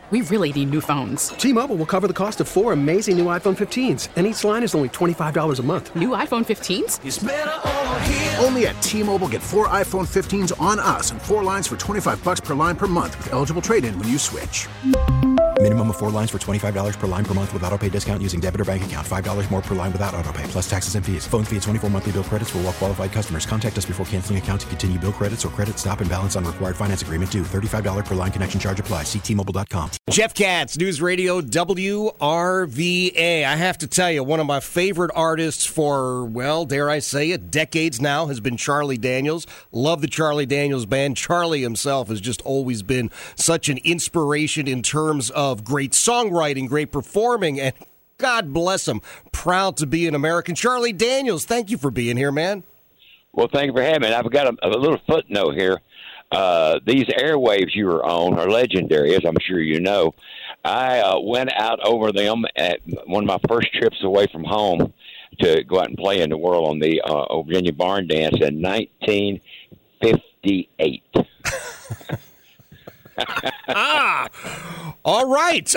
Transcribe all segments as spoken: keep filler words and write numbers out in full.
We really need new phones. T-Mobile will cover the cost of four amazing new iPhone fifteens, and each line is only twenty-five dollars a month. New iPhone fifteens? It's better over here. Only at T-Mobile, get four iPhone fifteens on us and four lines for twenty-five dollars per line per month with eligible trade-in when you switch. Minimum of four lines for twenty-five dollars per line per month with autopay discount using debit or bank account. five dollars more per line without autopay, plus taxes and fees. Phone fee at twenty-four monthly bill credits for well-qualified customers. Contact us before canceling account to continue bill credits or credit stop and balance on required finance agreement due. thirty-five dollars per line connection charge applies. See T Mobile dot com. Jeff Katz, News Radio W R V A. I have to tell you, one of my favorite artists for, well, dare I say it, decades now has been Charlie Daniels. Love the Charlie Daniels Band. Charlie himself has just always been such an inspiration in terms of great songwriting, great performing, and God bless him. Proud to be an American. Charlie Daniels, thank you for being here, man. Well, thank you for having me. I've got a, a little footnote here. Uh, these airwaves you were on are legendary, as I'm sure you know. I uh, went out over them at one of my first trips away from home to go out and play in the world on the uh, Virginia Barn Dance in nineteen fifty-eight. ah, all right.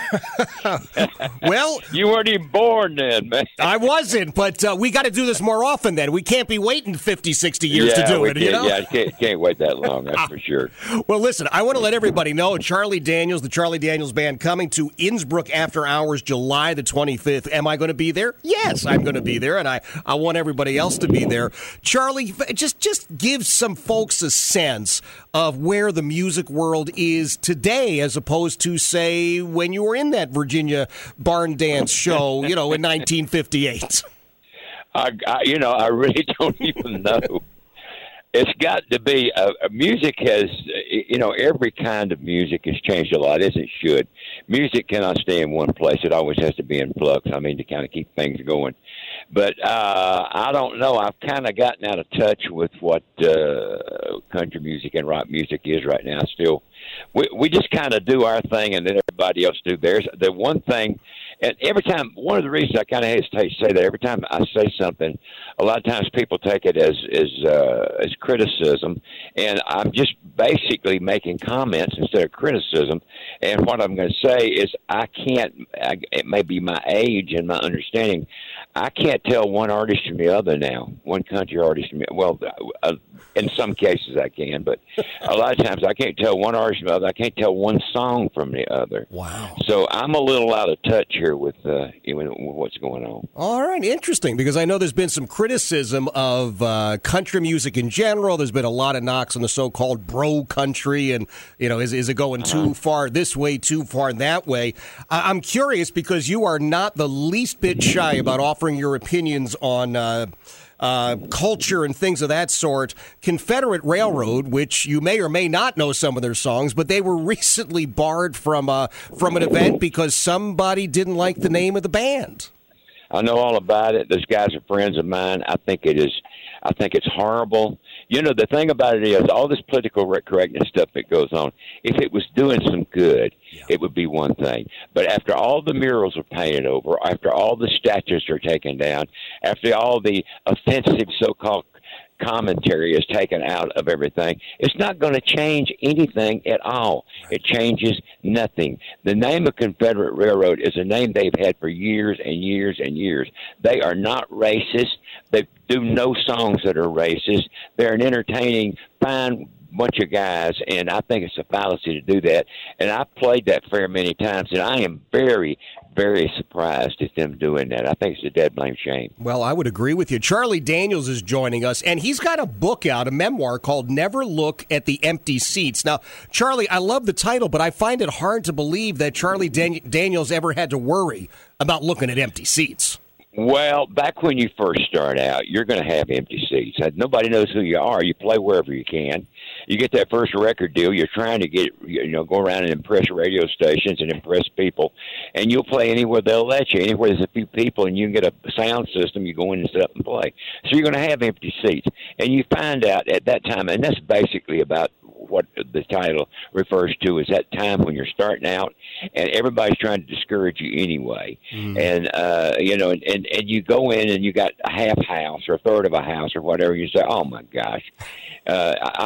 Well, you weren't even born then, man. I wasn't, but uh, we got to do this more often then. We can't be waiting fifty, sixty years yeah, to do it, you know? Yeah, can't, can't wait that long, that's for sure. Well, listen, I want to let everybody know, Charlie Daniels, the Charlie Daniels Band, coming to Innsbruck After Hours, July the twenty-fifth. Am I going to be there? Yes, I'm going to be there, and I, I want everybody else to be there. Charlie, just, just give some folks a sense of where the music world is today as opposed to, say, when you were in that Virginia barn dance show, you know, in nineteen fifty-eight. I, I, you know, I really don't even know. It's got to be, uh, music has, you know, every kind of music has changed a lot, as it should. Music cannot stay in one place. It always has to be in flux, I mean, to kind of keep things going. But uh, I don't know. I've kind of gotten out of touch with what uh, country music and rock music is right now. Still, we, we just kind of do our thing and then everybody else do theirs. The one thing, and every time, one of the reasons I kind of hesitate to say that, every time I say something, a lot of times people take it as as uh, as criticism, and I'm just basically making comments instead of criticism. And what I'm going to say is I can't, I, it may be my age and my understanding, I can't tell one artist from the other now, one country artist from the well, uh, in some cases I can, but a lot of times I can't tell one artist from the other. I can't tell one song from the other. Wow. So I'm a little out of touch here with, uh, with what's going on. All right, interesting, because I know there's been some criticism of uh, country music in general. There's been a lot of knocks on the so-called bro country, and, you know, is, is it going too uh-huh. far this way, too far that way? I- I'm curious because you are not the least bit shy about offering your opinions on uh, uh, culture and things of that sort. Confederate Railroad, which you may or may not know some of their songs, but they were recently barred from uh, from an event because somebody didn't like the name of the band. I know all about it. Those guys are friends of mine. I think it is. I think it's horrible. You know, the thing about it is all this political correctness stuff that goes on, if it was doing some good, yeah. it would be one thing. But after all the murals are painted over, after all the statues are taken down, after all the offensive so-called commentary is taken out of everything, it's not going to change anything at all. It changes nothing. The name of Confederate Railroad is a name they've had for years and years and years. They are not racist. They do no songs that are racist. They're an entertaining, fine bunch of guys, and I think it's a fallacy to do that. And I've played that fair many times, and I am very, very surprised at them doing that. I think it's a dead blame shame. Well, I would agree with you. Charlie Daniels is joining us, and he's got a book out, a memoir called Never Look at the Empty Seats. Now, Charlie, I love the title, but I find it hard to believe that Charlie Dan- Daniels ever had to worry about looking at empty seats. Well, back when you first start out, you're going to have empty seats. Nobody knows who you are. You play wherever you can. You get that first record deal. You're trying to get, you know, go around and impress radio stations and impress people. And you'll play anywhere they'll let you. Anywhere there's a few people and you can get a sound system, you go in and set up and play. So you're going to have empty seats. And you find out at that time, and that's basically about what the title refers to, is that time when you're starting out and everybody's trying to discourage you anyway. Mm. And, uh, you know, and, and, and you go in and you got a half house or a third of a house or whatever. You say, oh, my gosh, uh, I'm just going to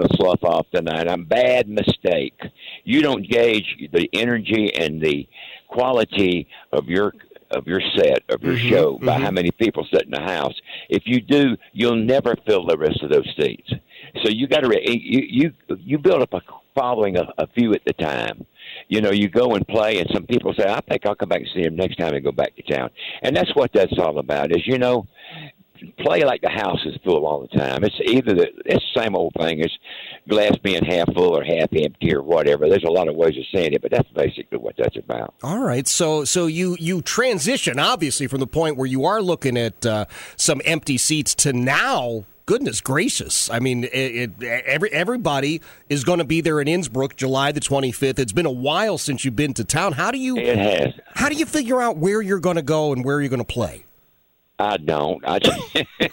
slough off tonight. I'm bad mistake. You don't gauge the energy and the quality of your of your set, of your mm-hmm, show, by mm-hmm. how many people sit in the house. If you do, you'll never fill the rest of those seats. So you got to you you you build up a following a, a few at the time. You know, you go and play, and some people say, "I think I'll come back and see him next time and go back to town." And that's what that's all about. Is you know, play like the house is full all the time. It's either the it's the same old thing as glass being half full or half empty or whatever. There's a lot of ways of saying it, but that's basically what that's about. All right, so so you you transition obviously from the point where you are looking at uh, some empty seats to now. Goodness gracious! I mean, it, it, every everybody is going to be there in Innsbruck, July the twenty-fifth. It's been a while since you've been to town. How do you? It has. How do you figure out where you're going to go and where you're going to play? I don't. I just,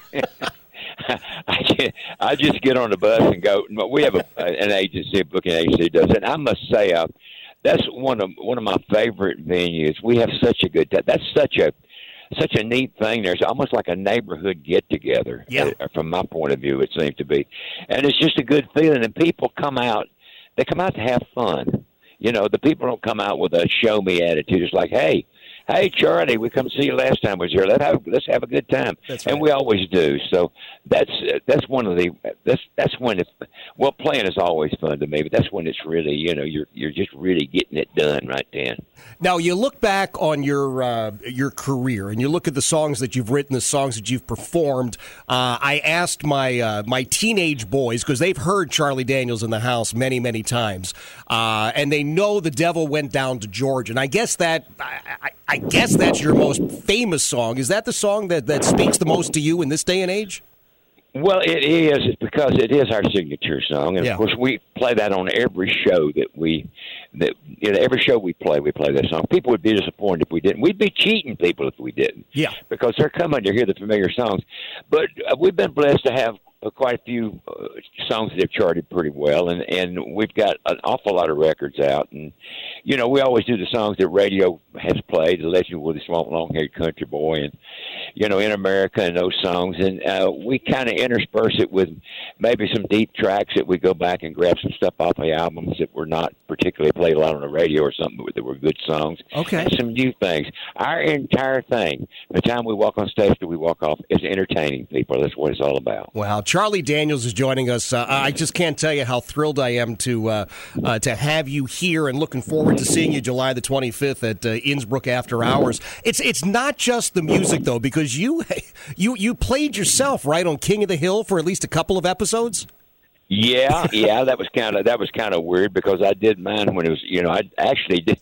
I just, I just get on the bus and go. We have a, an agency, a booking agency does it. I must say, uh, that's one of one of my favorite venues. We have such a good time. That's such a such a neat thing. There's almost like a neighborhood get together. Yeah. Uh, from my point of view, it seems to be, and it's just a good feeling. And people come out. They come out to have fun. You know, the people don't come out with a show me attitude. It's like, hey. Hey, Charlie, we come see you last time we was here. Let's have, let's have a good time. That's right. And we always do. So that's that's one of the that's that's when it's well, playing is always fun to me, but that's when it's really, you know, you're you're just really getting it done right then. Now you look back on your uh, your career and you look at the songs that you've written, the songs that you've performed. Uh, I asked my uh, my teenage boys because they've heard Charlie Daniels in the house many many times, uh, and they know The Devil Went Down to Georgia, and I guess that. I, I, I guess that's your most famous song. Is that the song that, that speaks the most to you in this day and age? Well, it is. It's because it is our signature song, and yeah. of course we play that on every show that we that you know every show we play, we play that song. People would be disappointed if we didn't. We'd be cheating people if we didn't. Yeah, because they're coming to hear the familiar songs. But uh, we've been blessed to have uh, quite a few uh, songs that have charted pretty well, and and we've got an awful lot of records out. And you know, we always do the songs that radio has played, The Legend of Willie Swamp, Long-Haired Country Boy, and you know, In America, and those songs. And uh, we kind of intersperse it with maybe some deep tracks that we go back and grab some stuff off the albums that were not particularly played a lot on the radio or something, but that were good songs. Okay. And some new things. Our entire thing, the time we walk on stage till we walk off, is entertaining people. That's what it's all about. Wow. Charlie Daniels is joining us. Uh, I just can't tell you how thrilled I am to uh, uh, to have you here, and looking forward to seeing you July the twenty-fifth at uh, Innsbruck After Hours. It's it's not just the music, though, because you you you played yourself, right, on King of the Hill for at least a couple of episodes? Yeah, yeah, that was kind of that was kind of weird because I did mine when it was, you know, I actually did.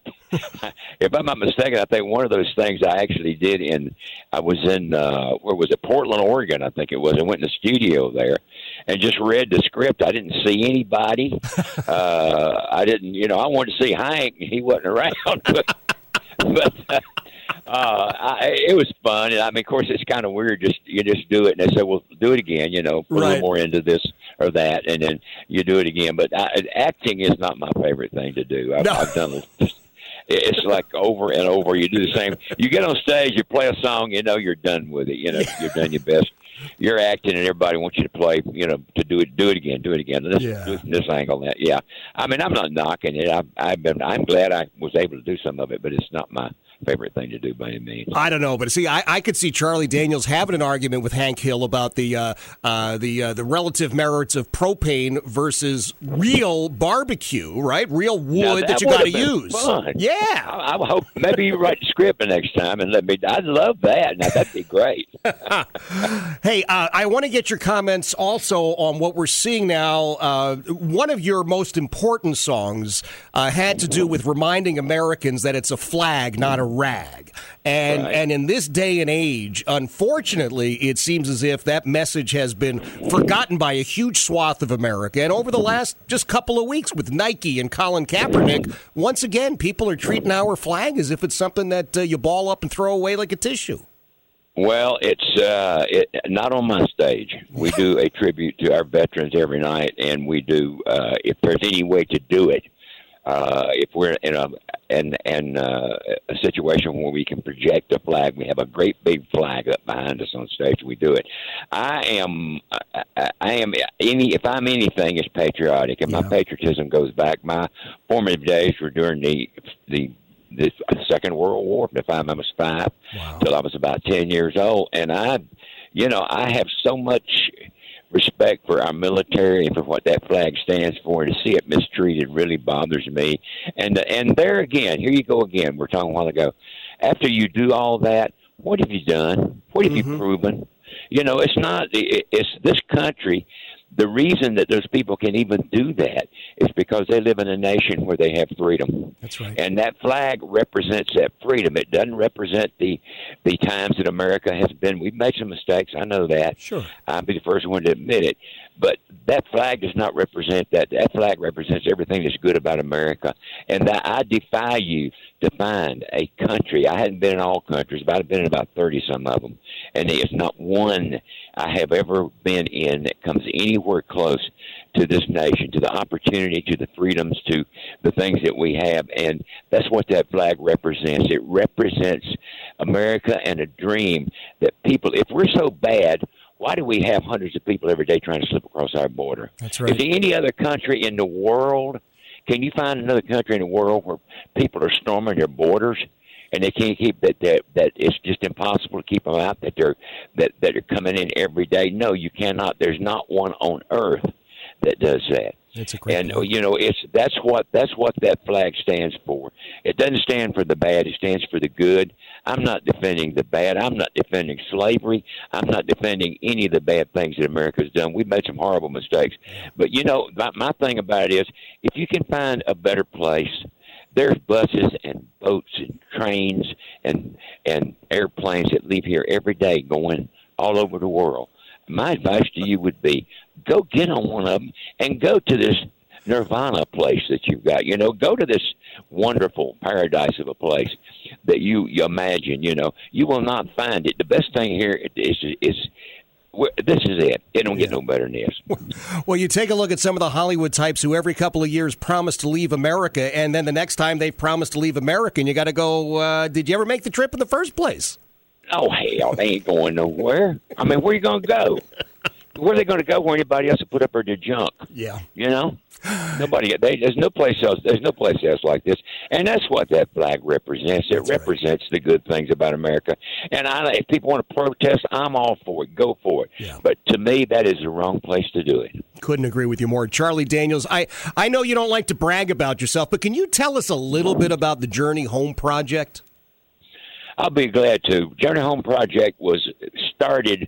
If I'm not mistaken, I think one of those things I actually did in, I was in, uh, where was it, Portland, Oregon, I think it was. I went in the studio there and just read the script. I didn't see anybody. uh, I didn't, you know, I wanted to see Hank. He wasn't around, but. but uh, uh, I, it was fun, and I mean, of course, it's kind of weird. Just you just do it, and they say, "Well, do it again." You know, put right. a little more into this or that, and then you do it again. But I, acting is not my favorite thing to do. I've, no. I've done this. It's like over and over. You do the same. You get on stage, you play a song, you know, you're done with it. You know, you've done your best. You're acting, and everybody wants you to play. You know, to do it, do it again, do it again. This, yeah. this, this angle, that, yeah. I mean, I'm not knocking it. I've, I've been. I'm glad I was able to do some of it, but it's not my favorite thing to do by any means. I don't know, but see, I, I could see Charlie Daniels having an argument with Hank Hill about the uh, uh, the uh, the relative merits of propane versus real barbecue, right? Real wood that, that you got to use. Fun. Yeah, I, I hope maybe you write the script the next time and let me. I'd love that. Now that'd be great. Hey, uh, I want to get your comments also on what we're seeing now. Uh, one of your most important songs uh, had to do with reminding Americans that it's a flag, not a rag. And right. and in this day and age, unfortunately, it seems as if that message has been forgotten by a huge swath of America. And over the last just couple of weeks with Nike and Colin Kaepernick, once again, people are treating our flag as if it's something that uh, you ball up and throw away like a tissue. Well, it's uh, it, not on my stage. We do a tribute to our veterans every night, and we do, uh, if there's any way to do it, Uh, if we're in a in, in uh, a situation where we can project a flag, we have a great big flag up behind us on stage. We do it. I am I, I am any if I'm anything, it's patriotic, and yeah. my patriotism goes back. My formative days were during the the the Second World War. From the time I was five wow. till I was about ten years old, and I, you know, I have so much respect for our military and for what that flag stands for. To see it mistreated really bothers me. And and there again, here you go again. We're talking a while ago. After you do all that, what have you done? What have mm-hmm. you proven? You know, it's not. It, it's this country. The reason that those people can even do that is because they live in a nation where they have freedom. That's right. And that flag represents that freedom. It doesn't represent the the times that America has been. We've made some mistakes. I know that. Sure. I'll be the first one to admit it. But that flag does not represent that. That flag represents everything that's good about America. And that I defy you to find a country. I hadn't been in all countries, but I've been in about thirty-some of them. And there's not one I have ever been in that comes anywhere close to this nation, to the opportunity, to the freedoms, to the things that we have. And that's what that flag represents. It represents America and a dream that people, if we're so bad, why do we have hundreds of people every day trying to slip across our border? That's right. Is there any other country in the world? Can you find another country in the world where people are storming their borders and they can't keep that? That, that it's just impossible to keep them out. That they're that that are coming in every day. No, you cannot. There's not one on earth that does that. It's a great and point. you know, it's that's what that's what that flag stands for. It doesn't stand for the bad. It stands for the good. I'm not defending the bad. I'm not defending slavery. I'm not defending any of the bad things that America's done. We've made some horrible mistakes. But you know, my, my thing about it is, if you can find a better place, there's buses and boats and trains and and airplanes that leave here every day going all over the world. My advice to you would be, go get on one of them and go to this nirvana place that you've got. You know, go to this wonderful paradise of a place that you, you imagine. You know, you will not find it. The best thing here is is this is it. It don't get yeah. no better than this. Well, you take a look at some of the Hollywood types who every couple of years promise to leave America, and then the next time they promise to leave America, and you got to go, uh, did you ever make the trip in the first place? Oh, hell, they ain't going nowhere. I mean, where are you going to go? Where are they going to go where anybody else will put up their junk? Yeah. You know? Nobody, they, there's no place else, there's no place else like this. And that's what that flag represents. It that's represents right. the good things about America. And I, if people want to protest, I'm all for it. Go for it. Yeah. But to me, that is the wrong place to do it. Couldn't agree with you more. Charlie Daniels, I, I know you don't like to brag about yourself, but can you tell us a little bit about the Journey Home Project? I'll be glad to. Journey Home Project was started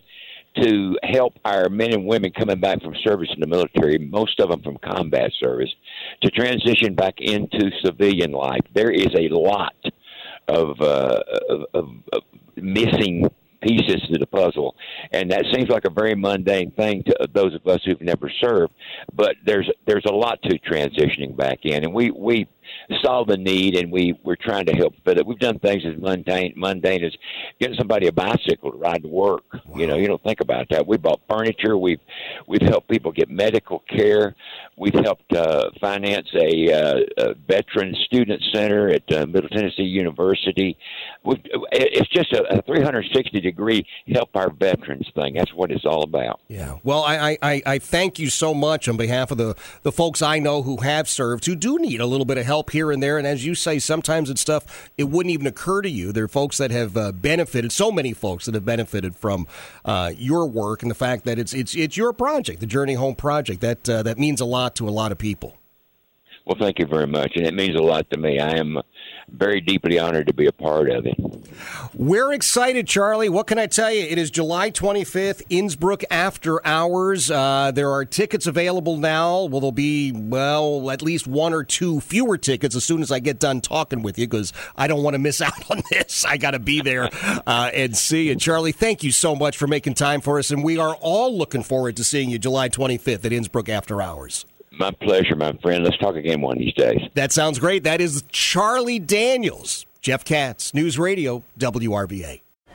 to help our men and women coming back from service in the military, most of them from combat service, to transition back into civilian life. There is a lot of, uh, of, of, of missing pieces to the puzzle, and that seems like a very mundane thing to those of us who've never served, but there's there's a lot to transitioning back in, and we we saw the need, and we we're trying to help fit it. We've done things as mundane mundane as getting somebody a bicycle to ride to work. Wow. You know, you don't think about that. We bought furniture. We've we've helped people get medical care. We've helped uh, finance a, uh, a veteran student center at uh, Middle Tennessee University. We've, it's just a, a three sixty degree help our veterans thing. That's what it's all about. Yeah. Well, I, I, I thank you so much on behalf of the, the folks I know who have served, who do need a little bit of help here and there. And as you say, sometimes it's stuff it wouldn't even occur to you. There are folks that have uh, benefited, so many folks that have benefited from uh, your work and the fact that it's it's it's your project, the Journey Home Project. That uh, that means a lot to a lot of people. Well, thank you very much, and it means a lot to me. I am very deeply honored to be a part of it. We're excited, Charlie. What can I tell you? It is July twenty-fifth, Innsbruck After Hours. Uh, there are tickets available now. Well, there'll be, well, at least one or two fewer tickets as soon as I get done talking with you, because I don't want to miss out on this. I got to be there uh, and see you. Charlie, thank you so much for making time for us, and we are all looking forward to seeing you July twenty-fifth at Innsbruck After Hours. My pleasure, my friend. Let's talk again one of these days. That sounds great. That is Charlie Daniels. Jeff Katz, News Radio, W R V A.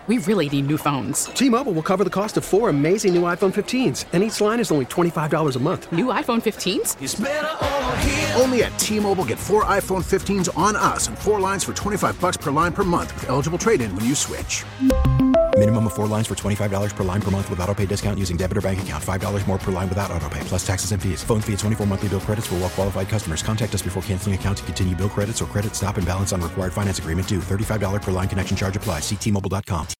We really need new phones. T-Mobile will cover the cost of four amazing new iPhone fifteens, and each line is only twenty-five dollars a month. New iPhone fifteens? It's better over here. Only at T-Mobile, get four iPhone fifteens on us and four lines for twenty-five bucks per line per month with eligible trade-in when you switch. Minimum of four lines for twenty-five dollars per line per month with autopay discount using debit or bank account. five dollars more per line without autopay, plus taxes and fees. Phone fee at twenty-four monthly bill credits for well-qualified customers. Contact us before canceling account to continue bill credits or credit stop and balance on required finance agreement due. thirty-five dollars per line connection charge applies. See T Mobile dot com.